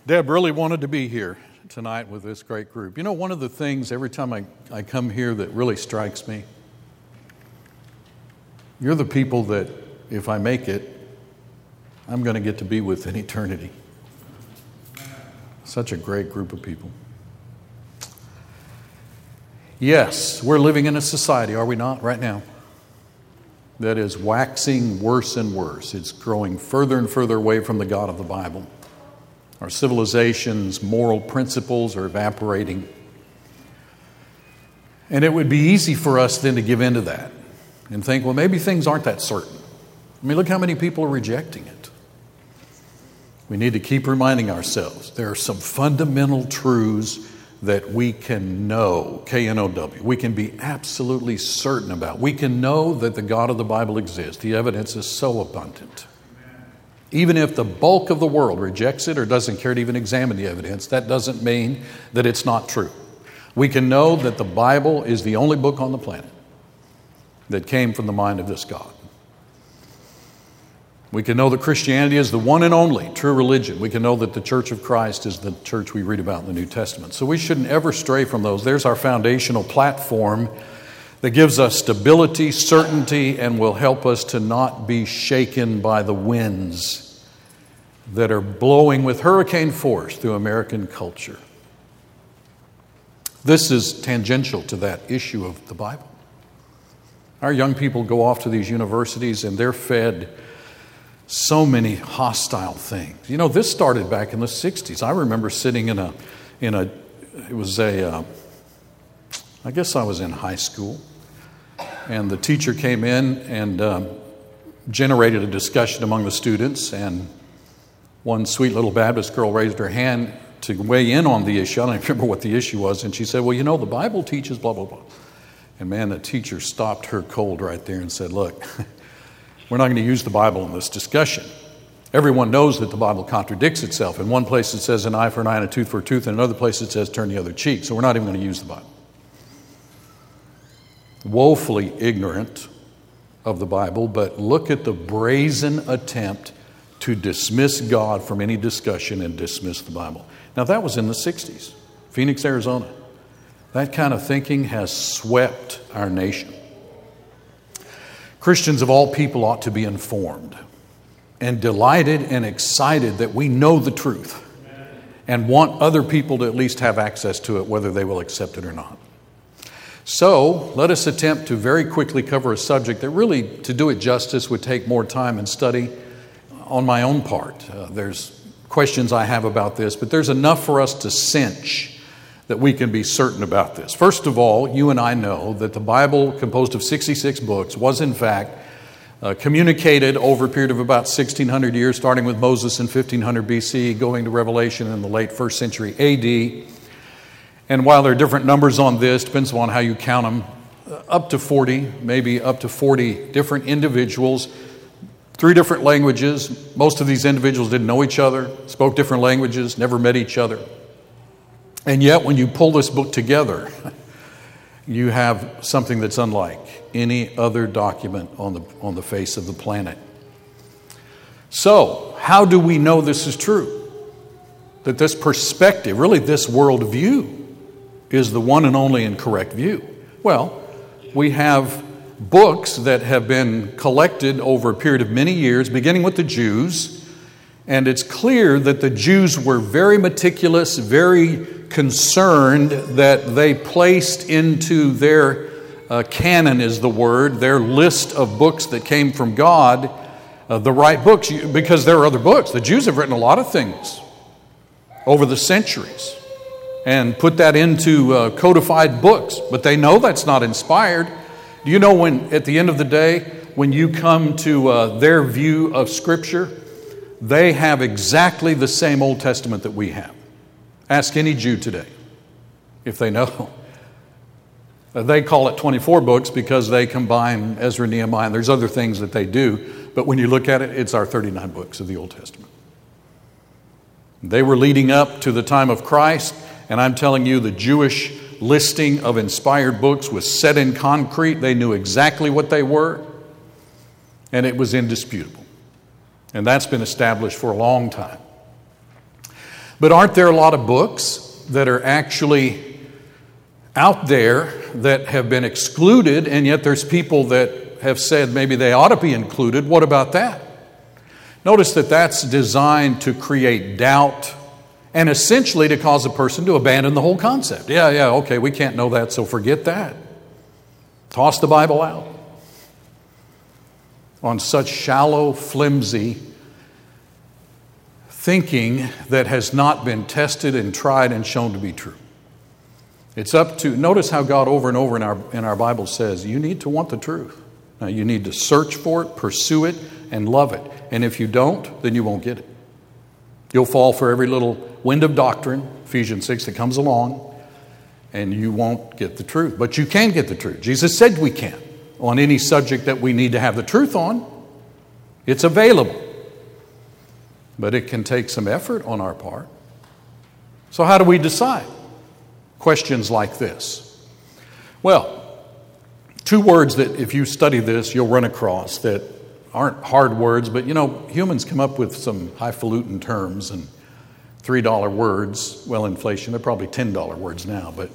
Deb really wanted to be here tonight with this great group. You know, one of the things every time I come here that really strikes me, you're the people that, if I make it, I'm going to get to be with in eternity. Such a great group of people. Yes, we're living in a society, are we not, right now, that is waxing worse and worse. It's growing further and further away from the God of the Bible. Our civilization's moral principles are evaporating. And it would be easy for us then to give in to that and think, well, maybe things aren't that certain. I mean, look how many people are rejecting it. We need to keep reminding ourselves there are some fundamental truths that we can know, K-N-O-W, we can be absolutely certain about. We can know that the God of the Bible exists. The evidence is so abundant. Even if the bulk of the world rejects it or doesn't care to even examine the evidence, that doesn't mean that it's not true. We can know that the Bible is the only book on the planet that came from the mind of this God. We can know that Christianity is the one and only true religion. We can know that the Church of Christ is the church we read about in the New Testament. So we shouldn't ever stray from those. There's our foundational platform that gives us stability, certainty, and will help us to not be shaken by the winds that are blowing with hurricane force through American culture. This is tangential to that issue of the Bible. Our young people go off to these universities and they're fed so many hostile things. You know, this started back in the 60s. I remember sitting I guess I was in high school, and the teacher came in and generated a discussion among the students, and one sweet little Baptist girl raised her hand to weigh in on the issue. I don't even remember what the issue was, and she said, well, you know, the Bible teaches blah, blah, blah. And man, the teacher stopped her cold right there and said, look, we're not going to use the Bible in this discussion. Everyone knows that the Bible contradicts itself. In one place it says an eye for an eye and a tooth for a tooth, and in another place it says turn the other cheek. So we're not even going to use the Bible. Woefully ignorant of the Bible, but look at the brazen attempt to dismiss God from any discussion and dismiss the Bible. Now that was in the 60s, Phoenix, Arizona. That kind of thinking has swept our nation. Christians of all people ought to be informed and delighted and excited that we know the truth and want other people to at least have access to it, whether they will accept it or not. So let us attempt to very quickly cover a subject that really, to do it justice, would take more time and study on my own part. There's questions I have about this, but there's enough for us to cinch that we can be certain about this. First of all, you and I know that the Bible, composed of 66 books, was in fact communicated over a period of about 1,600 years, starting with Moses in 1500 BC, going to Revelation in the late 1st century AD. And while there are different numbers on this, depends on how you count them, up to 40, maybe up to 40 different individuals, 3 different languages. Most of these individuals didn't know each other, spoke different languages, never met each other. And yet, when you pull this book together, you have something that's unlike any other document on the face of the planet. So, how do we know this is true? That this perspective, really this worldview, is the one and only and correct view? Well, we have books that have been collected over a period of many years, beginning with the Jews, and it's clear that the Jews were very meticulous, very concerned that they placed into their canon is the word, their list of books that came from God, the right books, because there are other books. The Jews have written a lot of things over the centuries and put that into codified books, but they know that's not inspired. Do you know when, at the end of the day, when you come to their view of Scripture, they have exactly the same Old Testament that we have. Ask any Jew today if they know. They call it 24 books because they combine Ezra, Nehemiah, and there's other things that they do. But when you look at it, it's our 39 books of the Old Testament. They were leading up to the time of Christ, and I'm telling you, the Jewish listing of inspired books was set in concrete. They knew exactly what they were, and it was indisputable. And that's been established for a long time. But aren't there a lot of books that are actually out there that have been excluded, and yet there's people that have said maybe they ought to be included? What about that? Notice that that's designed to create doubt and essentially to cause a person to abandon the whole concept. Okay, we can't know that, so forget that. Toss the Bible out. On such shallow, flimsy thinking that has not been tested and tried and shown to be true. It's up to, notice how God over and over in our Bible says, you need to want the truth. Now you need to search for it, pursue it, and love it. And if you don't, then you won't get it. You'll fall for every little wind of doctrine, Ephesians 6, that comes along, and you won't get the truth. But you can get the truth. Jesus said we can on any subject that we need to have the truth on. It's available. But it can take some effort on our part. So how do we decide? Questions like this. Well, two words that if you study this, you'll run across that aren't hard words, but humans come up with some highfalutin terms and $3 words. Well, inflation, they're probably $10 words now, but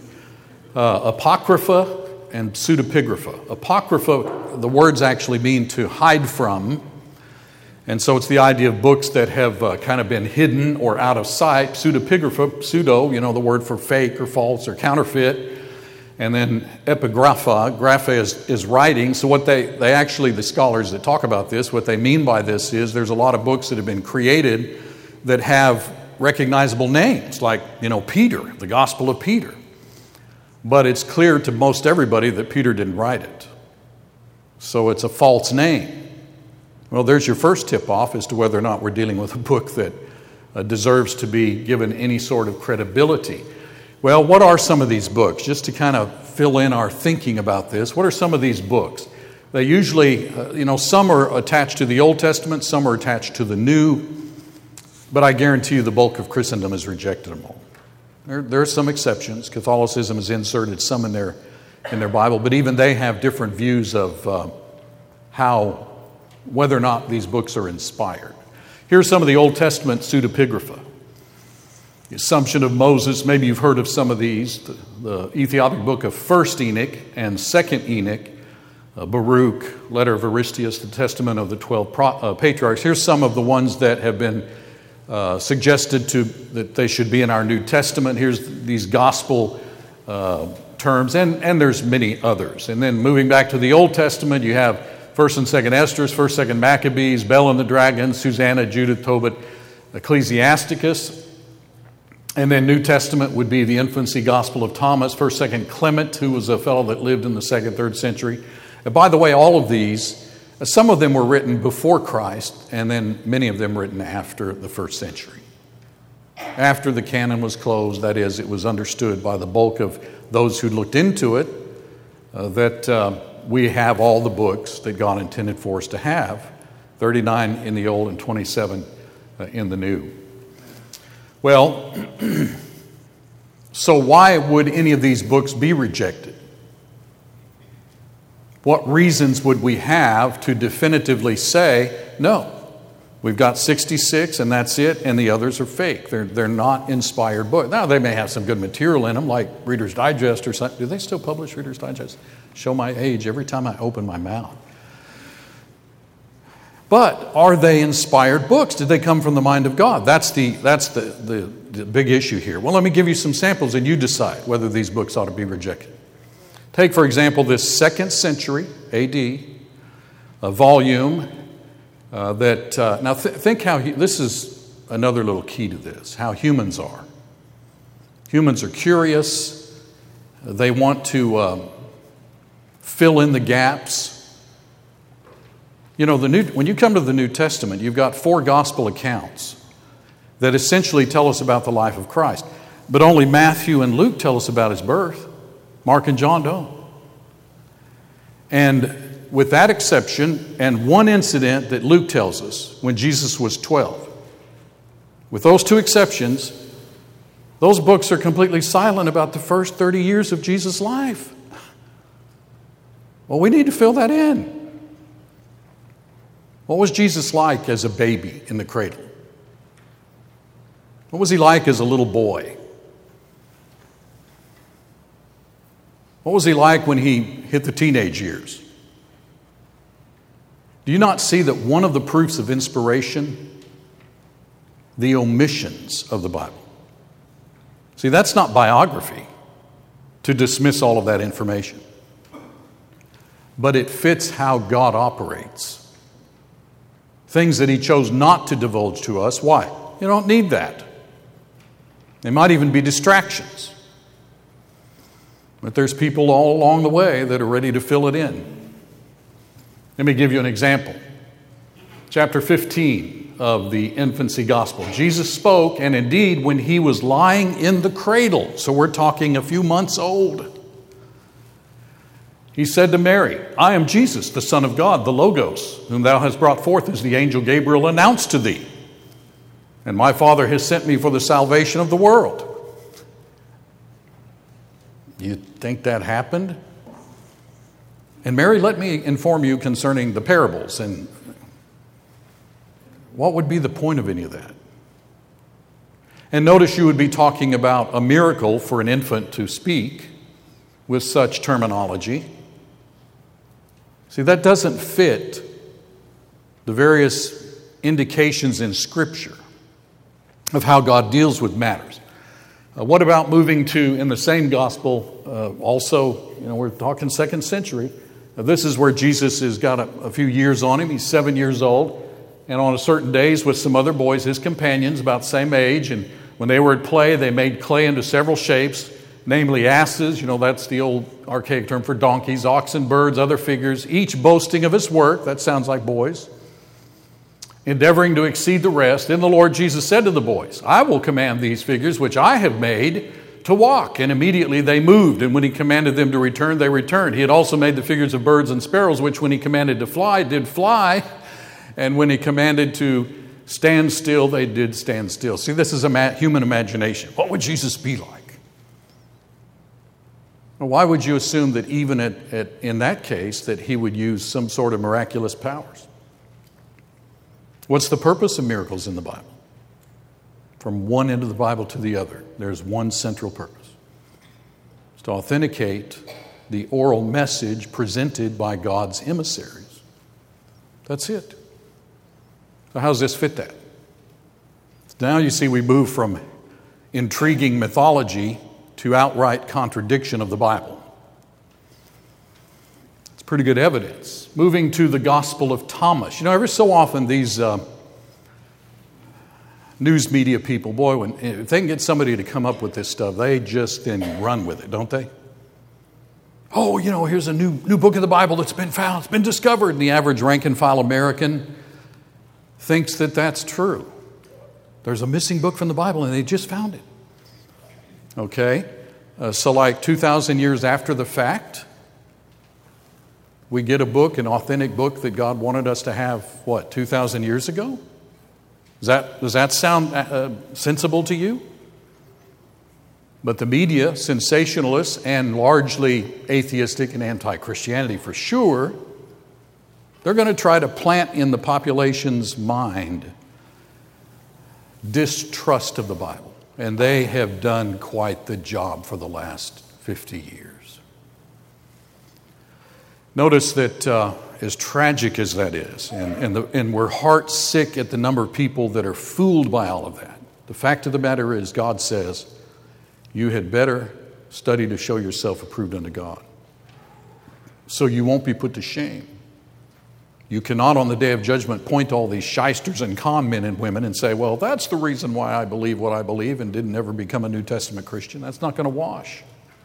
apocrypha and pseudepigrapha. Apocrypha, the words actually mean to hide from, and so it's the idea of books that have kind of been hidden or out of sight. Pseudepigrapha, pseudo, the word for fake or false or counterfeit. And then epigrapha, grapha is writing. So what they actually, the scholars that talk about this, what they mean by this is there's a lot of books that have been created that have recognizable names, like, Peter, the Gospel of Peter. But it's clear to most everybody that Peter didn't write it. So it's a false name. Well, there's your first tip-off as to whether or not we're dealing with a book that deserves to be given any sort of credibility. Well, what are some of these books? Just to kind of fill in our thinking about this, what are some of these books? They usually, some are attached to the Old Testament, some are attached to the New, but I guarantee you the bulk of Christendom has rejected them all. There are some exceptions. Catholicism has inserted some in their Bible, but even they have different views of whether or not these books are inspired. Here's some of the Old Testament pseudepigrapha. The Assumption of Moses, maybe you've heard of some of these. The Ethiopic book of 1st Enoch and 2nd Enoch, Baruch, letter of Aristeas, the Testament of the 12 patriarchs. Here's some of the ones that have been suggested that they should be in our New Testament. Here's these gospel terms, and there's many others. And then moving back to the Old Testament, you have 1st and 2nd Esdras, 1st, 2nd Maccabees, Bel and the Dragon, Susanna, Judith, Tobit, Ecclesiasticus. And then New Testament would be the infancy Gospel of Thomas, 1st, 2nd Clement, who was a fellow that lived in the 2nd, 3rd century. And by the way, all of these, some of them were written before Christ, and then many of them written after the 1st century. After the canon was closed, that is, it was understood by the bulk of those who looked into it that we have all the books that God intended for us to have, 39 in the Old and 27 in the New. Well, so why would any of these books be rejected? What reasons would we have to definitively say, no, we've got 66 and that's it, and the others are fake. They're not inspired books. Now, they may have some good material in them, like Reader's Digest or something. Do they still publish Reader's Digest? Show my age every time I open my mouth. But are they inspired books? Did they come from the mind of God? That's the big issue here. Well, let me give you some samples and you decide whether these books ought to be rejected. Take, for example, this 2nd century AD volume now think how, this is another little key to this, how humans are. Humans are curious. They want to fill in the gaps. When you come to the New Testament, you've got 4 gospel accounts that essentially tell us about the life of Christ. But only Matthew and Luke tell us about his birth. Mark and John don't. And with that exception, and one incident that Luke tells us, when Jesus was 12. With those 2 exceptions, those books are completely silent about the first 30 years of Jesus' life. Well, we need to fill that in. What was Jesus like as a baby in the cradle? What was he like as a little boy? What was he like when he hit the teenage years? Do you not see that one of the proofs of inspiration? The omissions of the Bible. See, that's not biography to dismiss all of that information. But it fits how God operates. Things that he chose not to divulge to us. Why? You don't need that. They might even be distractions. But there's people all along the way that are ready to fill it in. Let me give you an example. Chapter 15 of the infancy gospel. Jesus spoke, and indeed when he was lying in the cradle, so we're talking a few months old, he said to Mary, I am Jesus, the Son of God, the Logos, whom thou hast brought forth as the angel Gabriel announced to thee. And my Father has sent me for the salvation of the world. You think that happened? And Mary, let me inform you concerning the parables. And what would be the point of any of that? And notice you would be talking about a miracle for an infant to speak with such terminology. See, that doesn't fit the various indications in Scripture of how God deals with matters. What about moving to, in the same gospel, also, we're talking 2nd century. This is where Jesus has got a few years on him. He's 7 years old. And on a certain days with some other boys, his companions, about the same age, and when they were at play, they made clay into several shapes, namely asses, that's the old archaic term for donkeys, oxen, birds, other figures, each boasting of his work. That sounds like boys. Endeavoring to exceed the rest. Then the Lord Jesus said to the boys, I will command these figures which I have made to walk. And immediately they moved, and when he commanded them to return, they returned. He had also made the figures of birds and sparrows, which when he commanded to fly, did fly. And when he commanded to stand still, they did stand still. See, this is a human imagination. What would Jesus be like? Well, why would you assume that even in that case that he would use some sort of miraculous powers? What's the purpose of miracles in the Bible? From one end of the Bible to the other, there's one central purpose. It's to authenticate the oral message presented by God's emissaries. That's it. So how does this fit that? Now you see we move from intriguing mythology to outright contradiction of the Bible. It's pretty good evidence. Moving to the Gospel of Thomas. Every so often these news media people, boy, if they can get somebody to come up with this stuff, they just then run with it, don't they? Oh, here's a new book of the Bible that's been found, it's been discovered. And the average rank and file American thinks that that's true. There's a missing book from the Bible and they just found it. Okay? So like 2,000 years after the fact, we get a book, an authentic book that God wanted us to have, 2,000 years ago? Does that sound sensible to you? But the media, sensationalists, and largely atheistic and anti-Christianity for sure, they're going to try to plant in the population's mind distrust of the Bible. And they have done quite the job for the last 50 years. Notice that as tragic as that is, and we're heart sick at the number of people that are fooled by all of that, the fact of the matter is God says, you had better study to show yourself approved unto God, so you won't be put to shame. You cannot on the day of judgment point to all these shysters and con men and women and say, well, that's the reason why I believe what I believe and didn't ever become a New Testament Christian. That's not going to wash.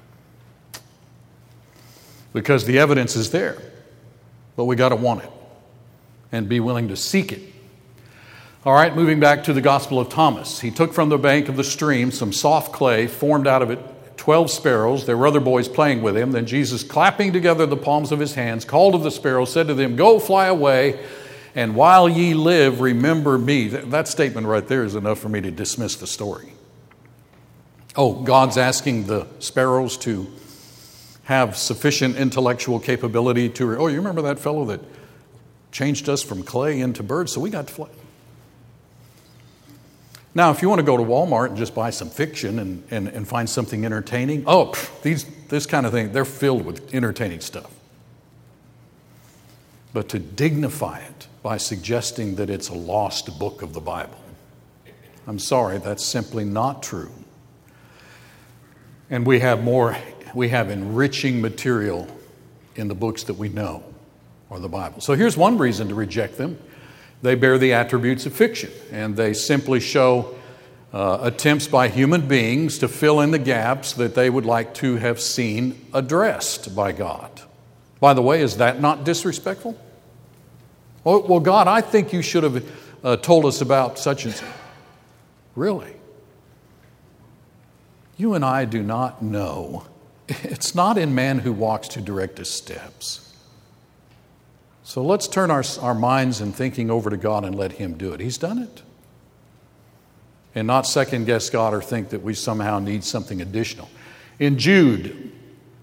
Because the evidence is there. But we got to want it and be willing to seek it. All right, moving back to the Gospel of Thomas. He took from the bank of the stream some soft clay, formed out of it 12 sparrows. There were other boys playing with him. Then Jesus, clapping together the palms of his hands, called to the sparrows, said to them, go fly away, and while ye live, remember me. That statement right there is enough for me to dismiss the story. Oh, God's asking the sparrows to have sufficient intellectual capability to, you remember that fellow that changed us from clay into birds, so we got to fly. Now, if you want to go to Walmart and just buy some fiction and find something entertaining, this kind of thing, they're filled with entertaining stuff. But to dignify it by suggesting that it's a lost book of the Bible, I'm sorry, that's simply not true. And we have enriching material in the books that we know, or the Bible. So here's one reason to reject them. They bear the attributes of fiction, and they simply show attempts by human beings to fill in the gaps that they would like to have seen addressed by God. By the way, is that not disrespectful? Well, God, I think you should have told us about such and such. Really? You and I do not know. It's not in man who walks to direct his steps. So let's turn our minds and thinking over to God and let Him do it. He's done it. And not second guess God or think that we somehow need something additional. In Jude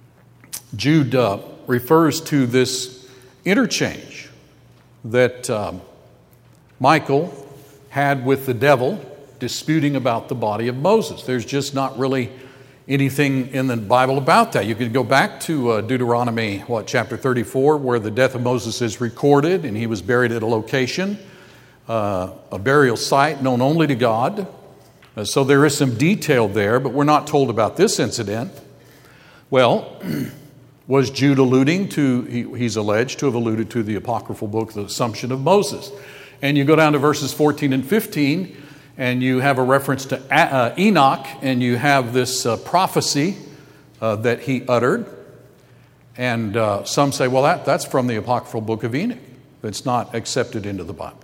refers to this interchange that Michael had with the devil disputing about the body of Moses. There's just not really anything in the Bible about that. You could go back to Deuteronomy, chapter 34, where the death of Moses is recorded, and he was buried at a location, a burial site known only to God. So there is some detail there, but we're not told about this incident. Well, was Jude alluding to, he's alleged to have alluded to the apocryphal book, The Assumption of Moses. And you go down to verses 14 and 15, and you have a reference to Enoch, and you have this prophecy that he uttered. And some say, well, that's from the apocryphal book of Enoch. It's not accepted into the Bible.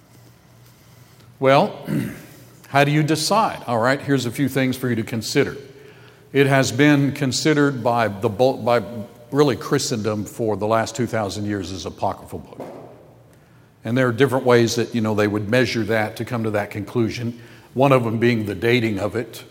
Well, how do you decide? All right, here's a few things for you to consider. It has been considered by really Christendom for the last 2,000 years as apocryphal book. And there are different ways that, they would measure that to come to that conclusion. One of them being the dating of it.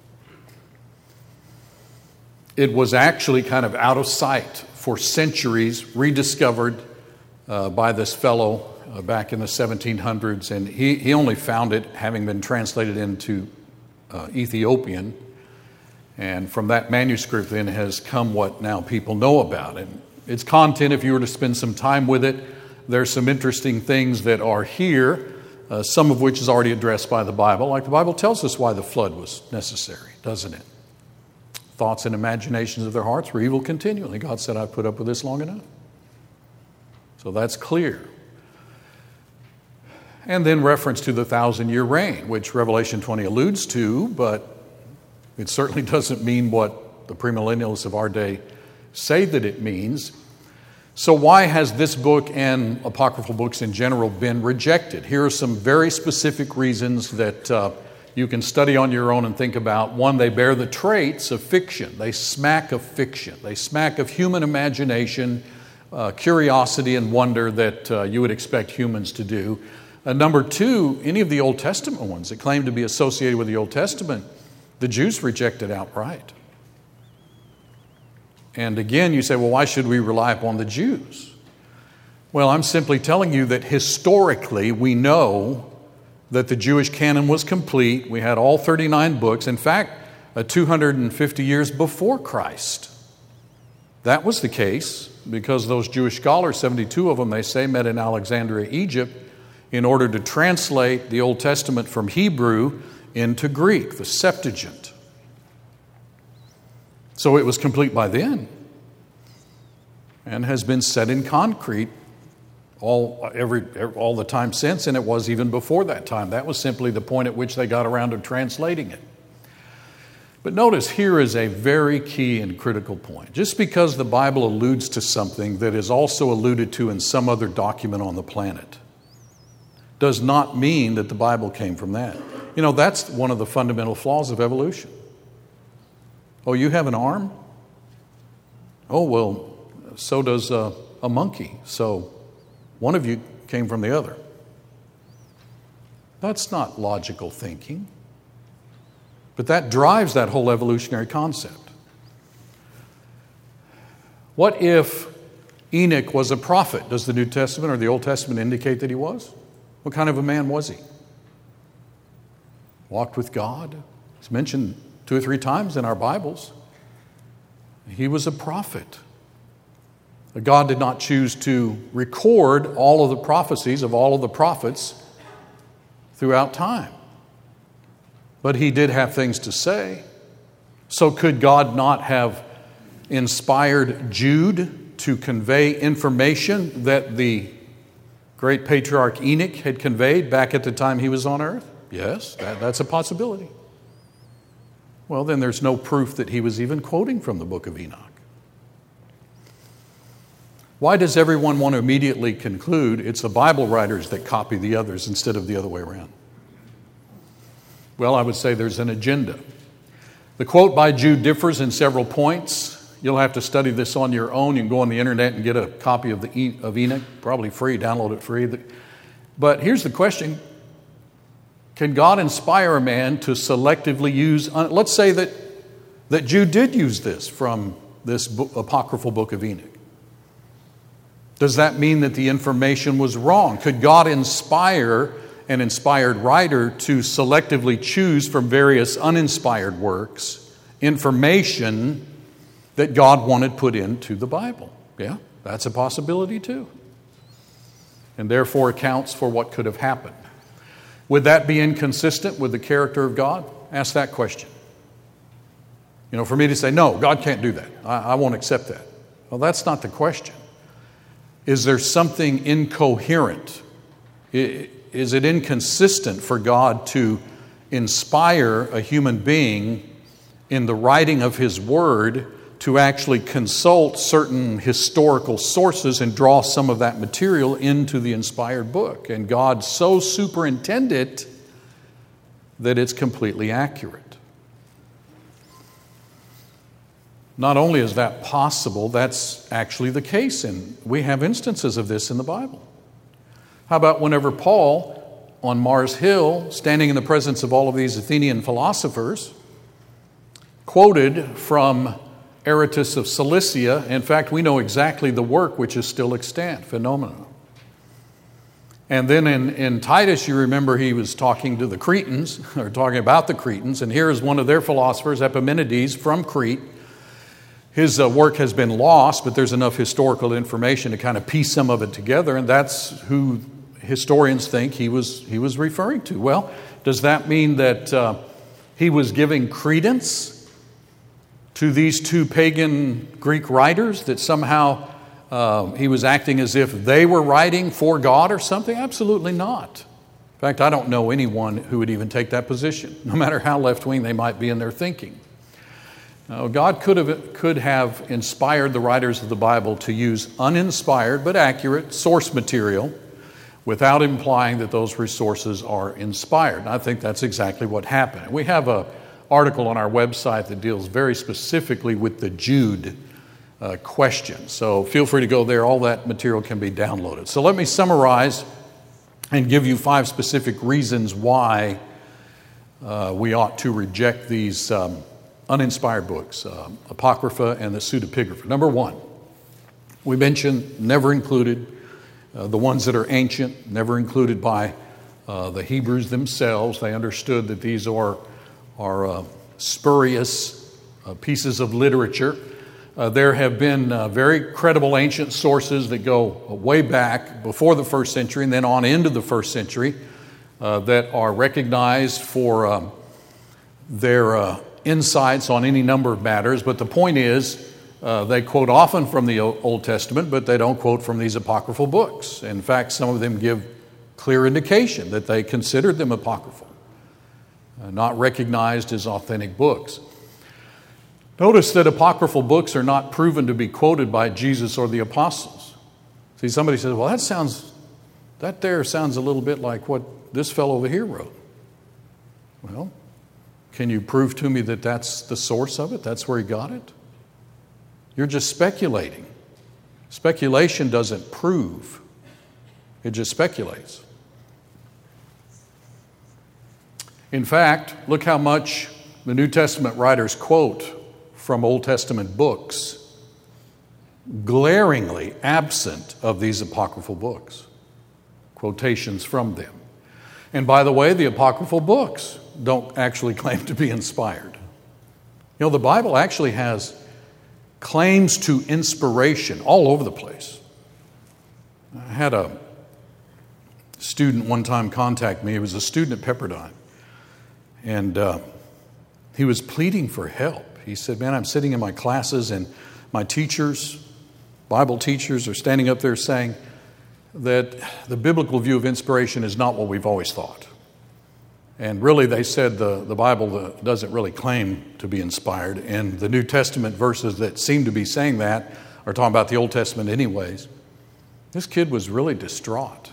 It was actually kind of out of sight for centuries, rediscovered by this fellow back in the 1700s. And he only found it having been translated into Ethiopian. And from that manuscript then has come what now people know about it. Its content, if you were to spend some time with it, there's some interesting things that are here, some of which is already addressed by the Bible. Like the Bible tells us why the flood was necessary, doesn't it? Thoughts and imaginations of their hearts were evil continually. God said, I've put up with this long enough. So that's clear. And then reference to the 1,000-year reign, which Revelation 20 alludes to, but it certainly doesn't mean what the premillennialists of our day say that it means. So why has this book and apocryphal books in general been rejected? Here are some very specific reasons that you can study on your own and think about. One, they bear the traits of fiction. They smack of fiction. They smack of human imagination, curiosity and wonder that you would expect humans to do. Number two, any of the Old Testament ones that claim to be associated with the Old Testament, the Jews rejected outright. And again, you say, well, why should we rely upon the Jews? Well, I'm simply telling you that historically we know that the Jewish canon was complete. We had all 39 books. In fact, 250 years before Christ. That was the case because those Jewish scholars, 72 of them, they say, met in Alexandria, Egypt, in order to translate the Old Testament from Hebrew into Greek, the Septuagint. So it was complete by then and has been set in concrete all the time since, and it was even before that time. That was simply the point at which they got around to translating it. But notice here is a very key and critical point. Just because the Bible alludes to something that is also alluded to in some other document on the planet does not mean that the Bible came from that. That's one of the fundamental flaws of evolution. Oh, you have an arm? Oh, well, so does a monkey. So one of you came from the other. That's not logical thinking. But that drives that whole evolutionary concept. What if Enoch was a prophet? Does the New Testament or the Old Testament indicate that he was? What kind of a man was he? walked with God. It's mentioned 2 or 3 times in our Bibles. He was a prophet. But God did not choose to record all of the prophecies of all of the prophets throughout time. But he did have things to say. So could God not have inspired Jude to convey information that the great patriarch Enoch had conveyed back at the time he was on earth? Yes, that's a possibility. Well, then there's no proof that he was even quoting from the book of Enoch. Why does everyone want to immediately conclude it's the Bible writers that copy the others instead of the other way around? Well, I would say there's an agenda. The quote by Jude differs in several points. You'll have to study this on your own. You can go on the internet and get a copy of Enoch, probably free, download it free. But here's the question. Can God inspire a man to selectively use, let's say that Jude did use this from this apocryphal book of Enoch. Does that mean that the information was wrong? Could God inspire an inspired writer to selectively choose from various uninspired works information that God wanted put into the Bible? Yeah, that's a possibility too. And therefore accounts for what could have happened. Would that be inconsistent with the character of God? Ask that question. For me to say, no, God can't do that. I won't accept that. Well, that's not the question. Is there something incoherent? Is it inconsistent for God to inspire a human being in the writing of His Word to actually consult certain historical sources and draw some of that material into the inspired book? And God so superintended that it's completely accurate. Not only is that possible, that's actually the case, and we have instances of this in the Bible. How about whenever Paul, on Mars Hill, standing in the presence of all of these Athenian philosophers, quoted from Aratus of Cilicia. In fact, we know exactly the work which is still extant, Phenomena. And then in Titus, you remember he was talking to the Cretans, or talking about the Cretans, and here is one of their philosophers, Epimenides from Crete. His work has been lost, but there's enough historical information to kind of piece some of it together, and that's who historians think he was referring to. Well, does that mean that he was giving credence to these 2 pagan Greek writers, that somehow he was acting as if they were writing for God or something? Absolutely not. In fact, I don't know anyone who would even take that position, no matter how left-wing they might be in their thinking. Now, God could have inspired the writers of the Bible to use uninspired but accurate source material without implying that those resources are inspired. And I think that's exactly what happened. We have an article on our website that deals very specifically with the Jude question. So feel free to go there. All that material can be downloaded. So let me summarize and give you 5 specific reasons why we ought to reject these uninspired books, Apocrypha and the Pseudepigrapha. Number 1, we mentioned never included, the ones that are ancient, never included by the Hebrews themselves. They understood that these are spurious pieces of literature. There have been very credible ancient sources that go way back before the 1st century and then on into the 1st century that are recognized for their insights on any number of matters. But the point is, they quote often from the Old Testament, but they don't quote from these apocryphal books. In fact, some of them give clear indication that they considered them apocryphal, not recognized as authentic books. Notice that apocryphal books are not proven to be quoted by Jesus or the apostles. See, somebody says, well, that there sounds a little bit like what this fellow over here wrote. Well, can you prove to me that that's the source of it? That's where he got it? You're just speculating. Speculation doesn't prove. It just speculates. In fact, look how much the New Testament writers quote from Old Testament books, glaringly absent of these apocryphal books. Quotations from them. And by the way, the apocryphal books don't actually claim to be inspired. You know, the Bible actually has claims to inspiration all over the place. I had a student one time contact me. He was a student at Pepperdine. And he was pleading for help. He said, man, I'm sitting in my classes and my teachers, Bible teachers, are standing up there saying that the biblical view of inspiration is not what we've always thought. And really, they said the Bible doesn't really claim to be inspired. And the New Testament verses that seem to be saying that are talking about the Old Testament anyways. This kid was really distraught.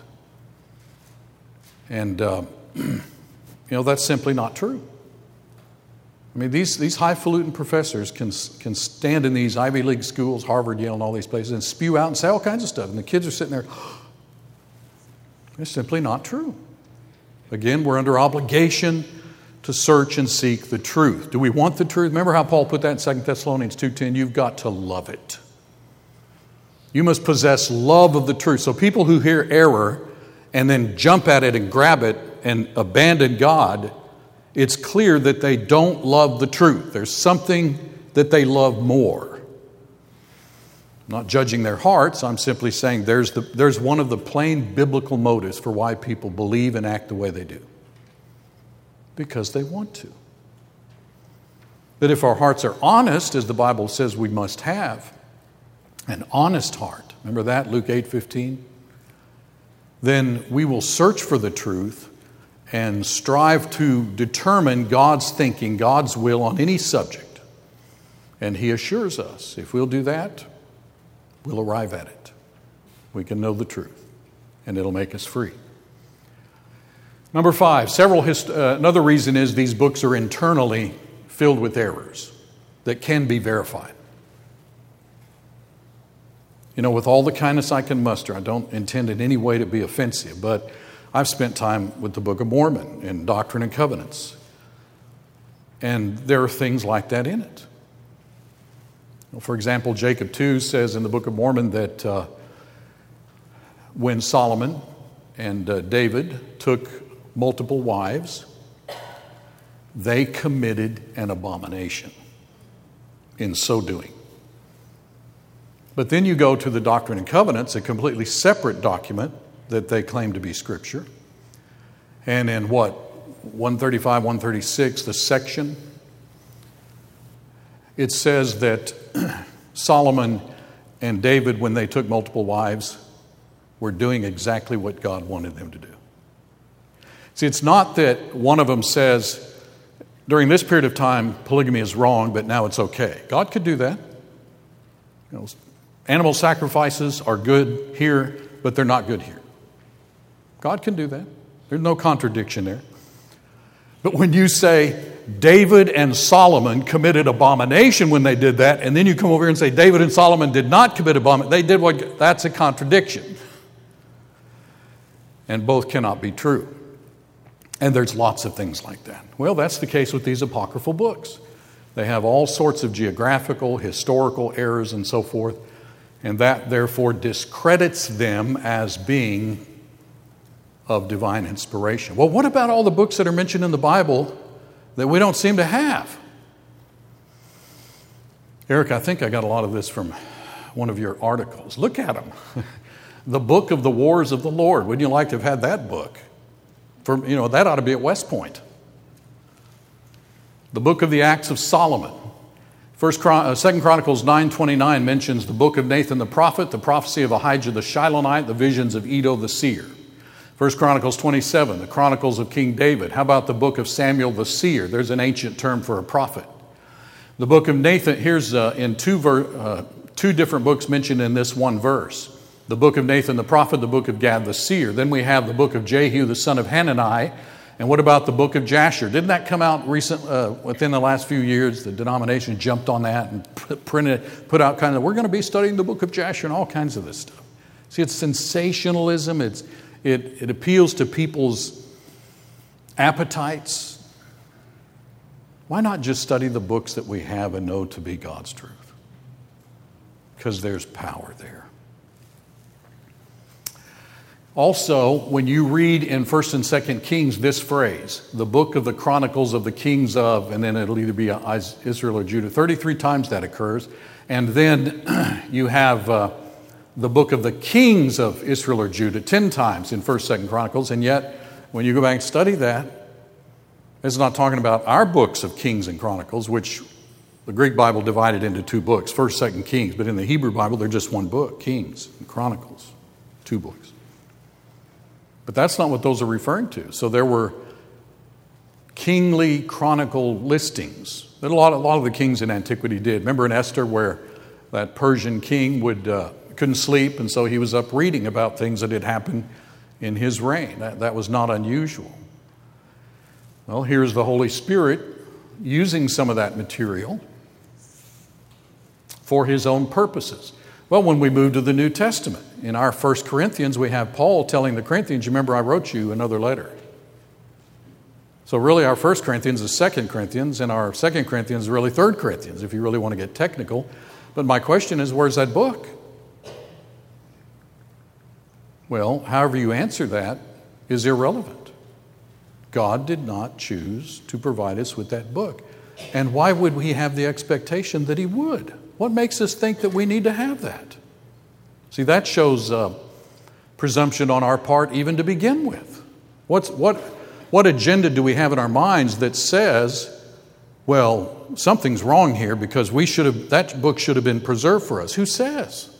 And, that's simply not true. I mean, these highfalutin professors can stand in these Ivy League schools, Harvard, Yale, and all these places, and spew out and say all kinds of stuff. And the kids are sitting there, it's simply not true. Again, we're under obligation to search and seek the truth. Do we want the truth? Remember how Paul put that in 2 Thessalonians 2:10? You've got to love it. You must possess love of the truth. So people who hear error and then jump at it and grab it and abandon God, it's clear that they don't love the truth. There's something that they love more. I'm not judging their hearts. I'm simply saying there's one of the plain biblical motives for why people believe and act the way they do. Because they want to. That if our hearts are honest, as the Bible says we must have, an honest heart, remember that, Luke 8:15? Then we will search for the truth and strive to determine God's thinking, God's will on any subject. And He assures us, if we'll do that, we'll arrive at it. We can know the truth, and it'll make us free. Number 5, another reason is these books are internally filled with errors that can be verified. You know, with all the kindness I can muster, I don't intend in any way to be offensive, but I've spent time with the Book of Mormon and Doctrine and Covenants. And there are things like that in it. For example, Jacob 2 says in the Book of Mormon that when Solomon and David took multiple wives, they committed an abomination in so doing. But then you go to the Doctrine and Covenants, a completely separate document that they claim to be Scripture. And in 135, 136, the section, it says that Solomon and David, when they took multiple wives, were doing exactly what God wanted them to do. See, it's not that one of them says, during this period of time, polygamy is wrong, but now it's okay. God could do that. You know, animal sacrifices are good here, but they're not good here. God can do that. There's no contradiction there. But when you say David and Solomon committed abomination when they did that, and then you come over here and say David and Solomon did not commit abomination, they did what? That's a contradiction. And both cannot be true. And there's lots of things like that. Well, that's the case with these apocryphal books. They have all sorts of geographical, historical errors and so forth, and that therefore discredits them as being of divine inspiration. Well, what about all the books that are mentioned in the Bible that we don't seem to have? Eric, I think I got a lot of this from one of your articles. Look at them. The Book of the Wars of the Lord. Wouldn't you like to have had that book? That ought to be at West Point. The Book of the Acts of Solomon. 2 Chronicles 9:29 mentions the book of Nathan the prophet, the prophecy of Ahijah the Shilonite, the visions of Iddo the seer. 1 Chronicles 27, the Chronicles of King David. How about the book of Samuel the seer? There's an ancient term for a prophet. The book of Nathan, here's in two different books mentioned in this one verse. The book of Nathan the prophet, the book of Gad the seer. Then we have the book of Jehu the son of Hanani. And what about the book of Jasher? Didn't that come out within the last few years? The denomination jumped on that and put out kind of, we're going to be studying the book of Jasher and all kinds of this stuff. See, it's sensationalism. It appeals to people's appetites. Why not just study the books that we have and know to be God's truth? Because there's power there. Also, when you read in 1st and 2nd Kings this phrase, the book of the chronicles of the kings of, and then it'll either be Israel or Judah, 33 times that occurs. And then you have the book of the kings of Israel or Judah 10 times in 1st, 2nd Chronicles. And yet, when you go back and study that, it's not talking about our books of Kings and Chronicles, which the Greek Bible divided into 2 books, 1st, 2nd Kings. But in the Hebrew Bible, they're just one book, Kings and Chronicles, 2 books. But that's not what those are referring to. So there were kingly chronicle listings that a lot of the kings in antiquity did. Remember in Esther where that Persian king couldn't sleep, and so he was up reading about things that had happened in his reign. That was not unusual. Well, here's the Holy Spirit using some of that material for his own purposes. Well, when we move to the New Testament, in our 1 Corinthians, we have Paul telling the Corinthians, remember I wrote you another letter. So really our 1 Corinthians is 2 Corinthians, and our 2 Corinthians is really 3 Corinthians, if you really want to get technical. But my question is, where's that book? Well, however you answer that is irrelevant. God did not choose to provide us with that book. And why would we have the expectation that he would? What makes us think that we need to have that? See, that shows presumption on our part even to begin with. What agenda do we have in our minds that says, well, something's wrong here because that book should have been preserved for us? Who says?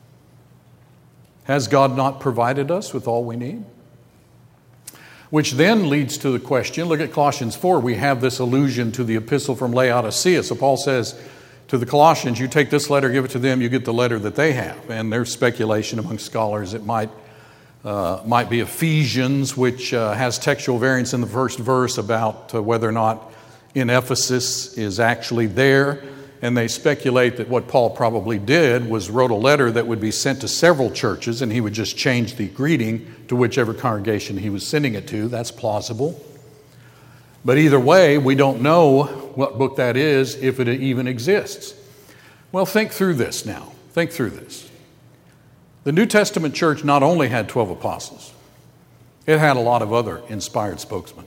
Has God not provided us with all we need? Which then leads to the question, look at Colossians 4. We have this allusion to the epistle from Laodicea. So Paul says to the Colossians, you take this letter, give it to them, you get the letter that they have. And there's speculation among scholars. It might be Ephesians, which has textual variance in the first verse about whether or not in Ephesus is actually there. And they speculate that what Paul probably did was wrote a letter that would be sent to several churches, and he would just change the greeting to whichever congregation he was sending it to. That's plausible. But either way, we don't know what book that is, if it even exists. Well, think through this now. Think through this. The New Testament church not only had 12 apostles, it had a lot of other inspired spokesmen,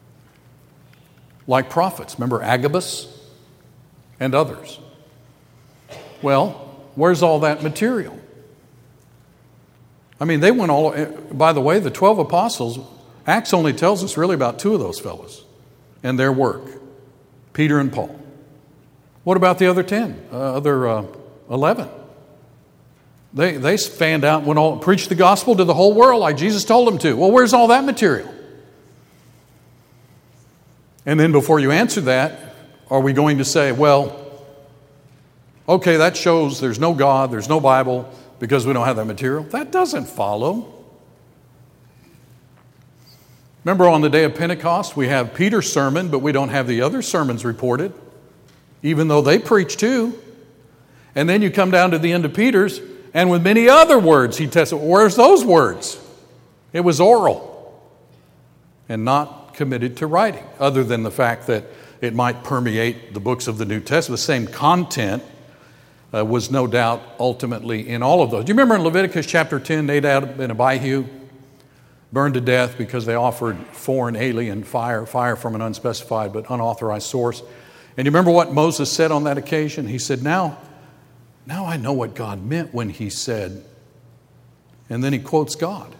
like prophets. Remember Agabus and others. Well, where's all that material? I mean, they went all... By the way, the 12 apostles, Acts only tells us really about 2 of those fellows and their work, Peter and Paul. What about the other 11? They fanned out and preached the gospel to the whole world like Jesus told them to. Well, where's all that material? And then before you answer that, are we going to say, well, okay, that shows there's no God, there's no Bible, because we don't have that material? That doesn't follow. Remember on the day of Pentecost, we have Peter's sermon, but we don't have the other sermons reported, even though they preach too. And then you come down to the end of Peter's, and with many other words, he testified. Where's those words? It was oral and not committed to writing, other than the fact that it might permeate the books of the New Testament. The same content was no doubt ultimately in all of those. Do you remember in Leviticus chapter 10, Nadab and Abihu burned to death because they offered foreign alien fire from an unspecified but unauthorized source? And you remember what Moses said on that occasion? He said, now I know what God meant when he said, and then he quotes God.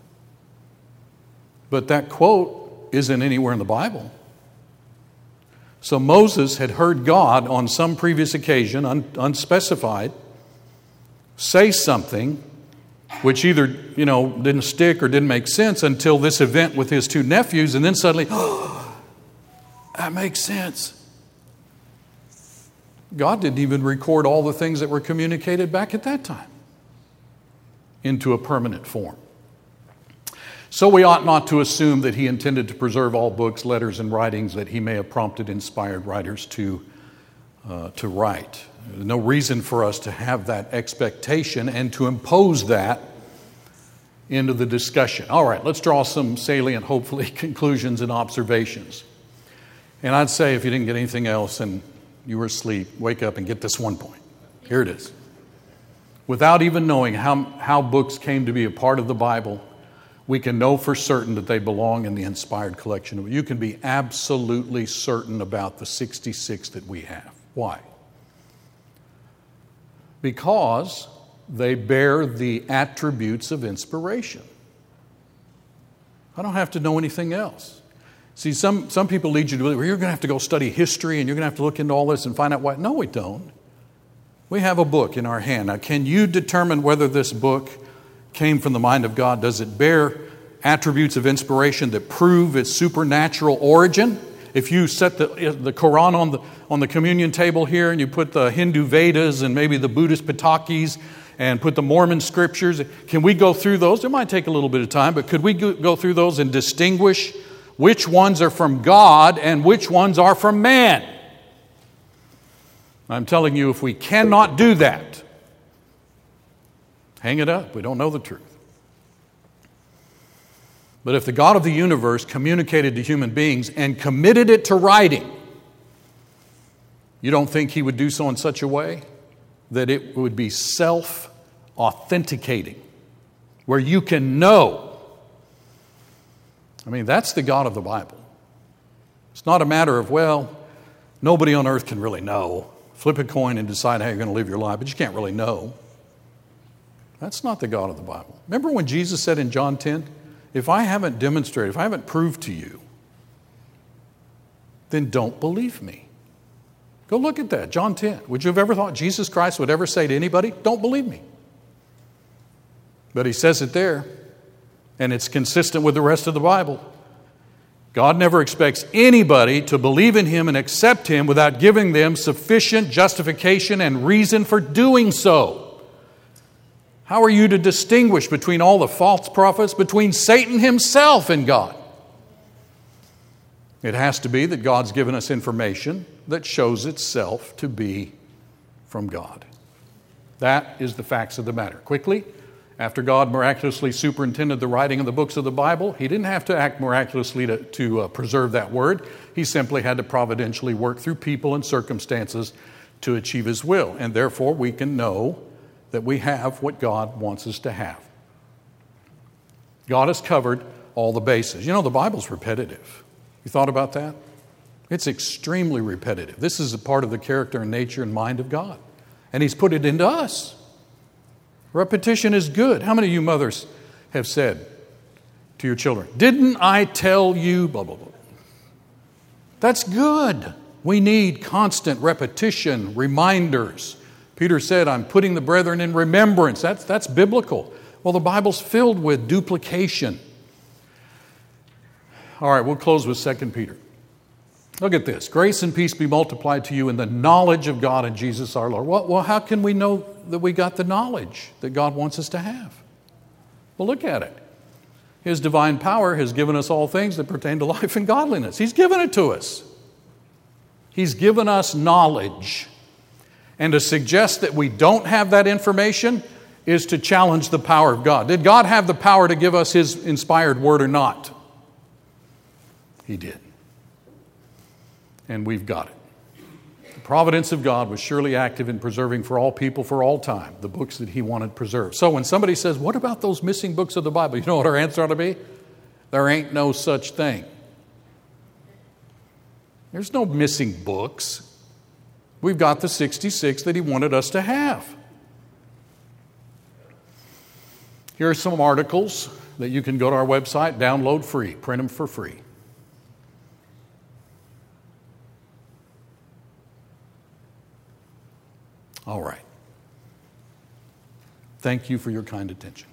But that quote isn't anywhere in the Bible. So Moses had heard God on some previous occasion, unspecified, say something which either, didn't stick or didn't make sense until this event with his 2 nephews, and then suddenly, that makes sense. God didn't even record all the things that were communicated back at that time into a permanent form. So we ought not to assume that he intended to preserve all books, letters, and writings that he may have prompted inspired writers to write. There's no reason for us to have that expectation and to impose that into the discussion. All right, let's draw some salient, hopefully, conclusions and observations. And I'd say if you didn't get anything else and you were asleep, wake up and get this one point. Here it is. Without even knowing how books came to be a part of the Bible, we can know for certain that they belong in the inspired collection. You can be absolutely certain about the 66 that we have. Why? Because they bear the attributes of inspiration. I don't have to know anything else. See, some people lead you to believe, well, you're going to have to go study history and you're going to have to look into all this and find out why. No, we don't. We have a book in our hand. Now, can you determine whether this book came from the mind of God? Does it bear attributes of inspiration that prove its supernatural origin? If you set the Quran on the communion table here and you put the Hindu Vedas and maybe the Buddhist Pitakis and put the Mormon scriptures, can we go through those? It might take a little bit of time, but could we go through those and distinguish which ones are from God and which ones are from man? I'm telling you, if we cannot do that, hang it up. We don't know the truth. But if the God of the universe communicated to human beings and committed it to writing, you don't think He would do so in such a way that it would be self-authenticating, where you can know? I mean, that's the God of the Bible. It's not a matter of, well, nobody on earth can really know. Flip a coin and decide how you're going to live your life, but you can't really know. That's not the God of the Bible. Remember when Jesus said in John 10, if I haven't demonstrated, if I haven't proved to you, then don't believe me. Go look at that, John 10. Would you have ever thought Jesus Christ would ever say to anybody, don't believe me? But He says it there, and it's consistent with the rest of the Bible. God never expects anybody to believe in Him and accept Him without giving them sufficient justification and reason for doing so. How are you to distinguish between all the false prophets, between Satan himself and God? It has to be that God's given us information that shows itself to be from God. That is the facts of the matter. Quickly, after God miraculously superintended the writing of the books of the Bible, He didn't have to act miraculously to preserve that word. He simply had to providentially work through people and circumstances to achieve His will. And therefore, we can know that we have what God wants us to have. God has covered all the bases. You know, the Bible's repetitive. You thought about that? It's extremely repetitive. This is a part of the character and nature and mind of God. And He's put it into us. Repetition is good. How many of you mothers have said to your children, didn't I tell you, blah, blah, blah? That's good. We need constant repetition, reminders. Peter said, I'm putting the brethren in remembrance. That's biblical. Well, the Bible's filled with duplication. All right, we'll close with 2 Peter. Look at this. Grace and peace be multiplied to you in the knowledge of God and Jesus our Lord. Well, how can we know that we got the knowledge that God wants us to have? Well, look at it. His divine power has given us all things that pertain to life and godliness. He's given it to us. He's given us knowledge. And to suggest that we don't have that information is to challenge the power of God. Did God have the power to give us His inspired word or not? He did. And we've got it. The providence of God was surely active in preserving for all people for all time the books that He wanted preserved. So when somebody says, what about those missing books of the Bible? You know what our answer ought to be? There ain't no such thing. There's no missing books. We've got the 66 that He wanted us to have. Here are some articles that you can go to our website, download free, print them for free. All right. Thank you for your kind attention.